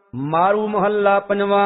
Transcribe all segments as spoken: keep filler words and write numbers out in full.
मारू महला पंजवा।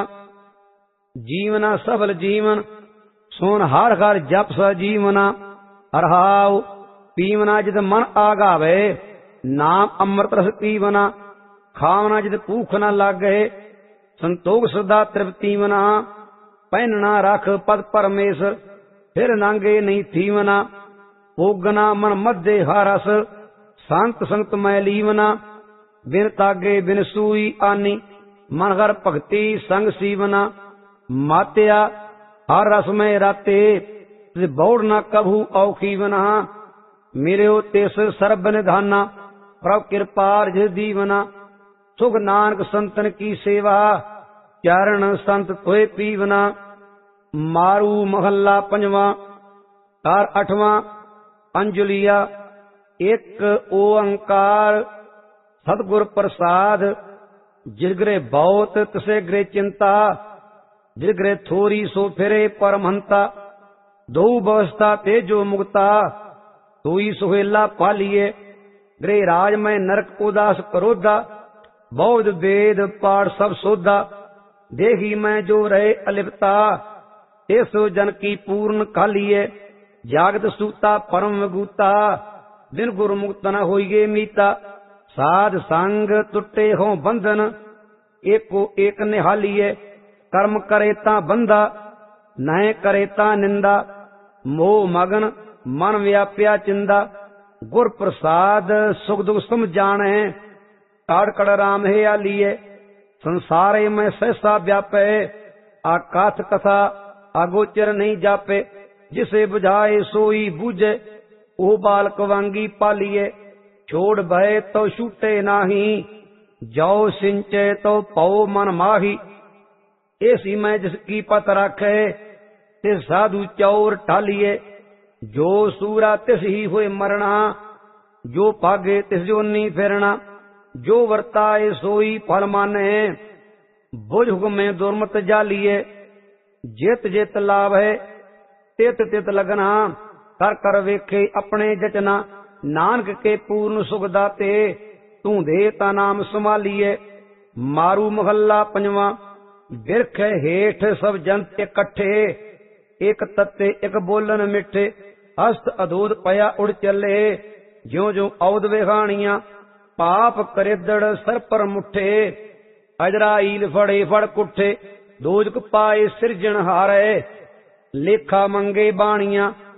जीवना सफल जीवन सुन हर हर जप सजीवना। हरहाव पीवना जित मन आगावे नाम अमृत रस पीवना। खावना जित भूख न लागे संतोख सदा तृप्तिवना। पहनना रख पद परमेश्वर फिर नांगे नहीं थीवना। भोगना मन मध्य हरस संत संत मैं लीवना। बिन तागे बिन सूई आनी मन हर भगति संग सीवना। मात्या हर रस में राते बौड़ न कभू औखीवना। मेरे तिस सर्ब निधाना प्रभ कृपार जिस दीवना। सुख नानक संतन की सेवा चरण संत तोय पीवना। मारू महला पंजवा। तार अठवां अंजुलिया। एक ओंकार सतगुर प्रसाद। जिस गृह बहुत तिसे गृह चिंता। जिस गृह थोरी सो फिरे परमहंता। दो व्यवस्था तेजो मुक्ता तोई सुहेला पालिए। गृह राज में नरक उदास करोधा। बौद्ध वेद पाठ सब सोधा। देखी मैं जो रहे अलिप्ता इस जन की पूर्ण कालिए। जागत सूता परम विगूता दिन गुरु मुक्त न होइगे मीता। साध संग टुटे हो बंधन एको एक निहालिए। कर्म करे ता बंधा नह करे ता निंदा। मोह मगन मन व्याप्या चिंदा। गुर प्रसाद सुख दुख सम जाने काड़ कड़ राम है आलिए। संसारे में सहसा व्यापे आकाश कथा अगोचर नहीं जापे। जिसे बुझाए सोई बूझे ओ बालक वांगी पालिए। छोड़ भय तो छूटे नाही जाओ सिंचे तो पौ मन माही। ऐसी मैं जिसकी पत रखे तिस साधु चौर टालिए। जो सूरा तिस ही हुए मरना जो पागे तिस जोनी फिरना। जो वर्ताए सोई फल माने बुझ हुक्म में दुर्मत जालिए। जित जित लाभ है तित तित लगना कर कर वेखे अपने जचना। नानक के पूर्ण सुख दाते तू देता नाम संभालिए। मारू महला पंजवा। बिरख हेठ सब जंत इकट्ठे एक तत्ते एक बोलन मिठे। हस्त अदूत पया उड़ चले ज्यो ज्यो औद विखाणिया। पाप करिदड़ सर पर मुठे अजराइल फड़े फड़ कुठे। दोजक पाए सिरजन हारे लेखा मंगे बाणिया।